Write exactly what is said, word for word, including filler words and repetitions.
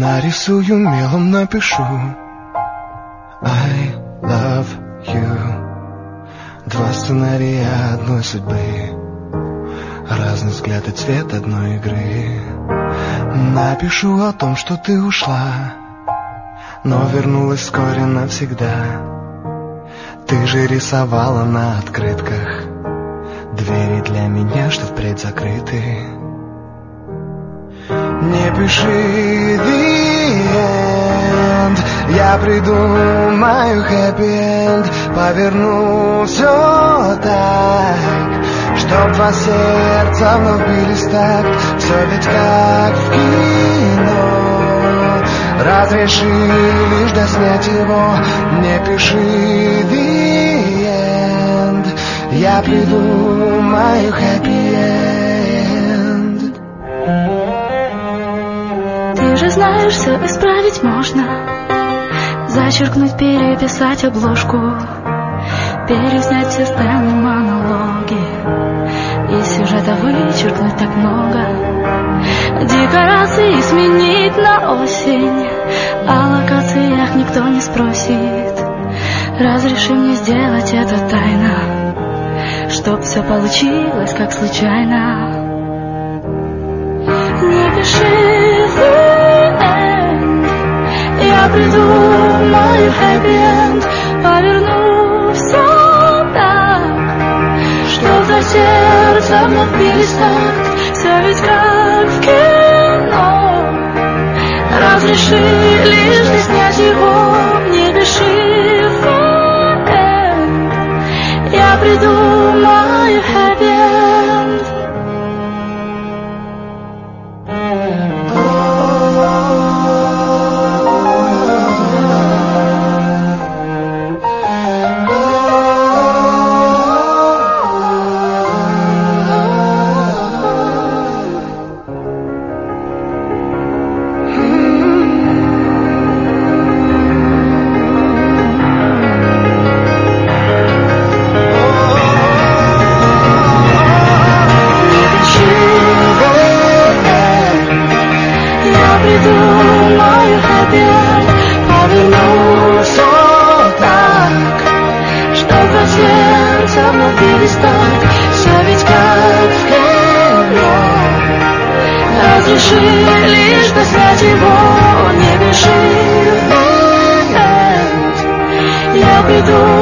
Нарисую мелом, напишу I love you. Два сценария одной судьбы, разный взгляд и цвет одной игры. Напишу о том, что ты ушла, но вернулась вскоре навсегда. Ты же рисовала на открытках двери для меня, что впредь закрыты. Не пиши the end, я придумаю happy end. Поверну все так, чтоб два сердца вновь бились так. Все ведь как в кино, разреши лишь доснять его. Не пиши the end, я придумаю happy end. Ты же знаешь, все исправить можно. Зачеркнуть, переписать обложку, переснять все сцены, монологи, и сюжета вычеркнуть так много. Декорации сменить на осень, о локациях никто не спросит. Разреши мне сделать это тайно, чтоб все получилось как случайно. Не пиши the end, я придумаю happy end. Поверну все так, что за сердце вновь бились так. Все ведь как в кино, разреши лишь не снять его. Не пиши the end, я придумаю happy end. Придумаю happy end. Поверну все так, что за сердце вновь бились так. Все ведь как в кино, разреши лишь доснять его. Не пиши the end, я придумаю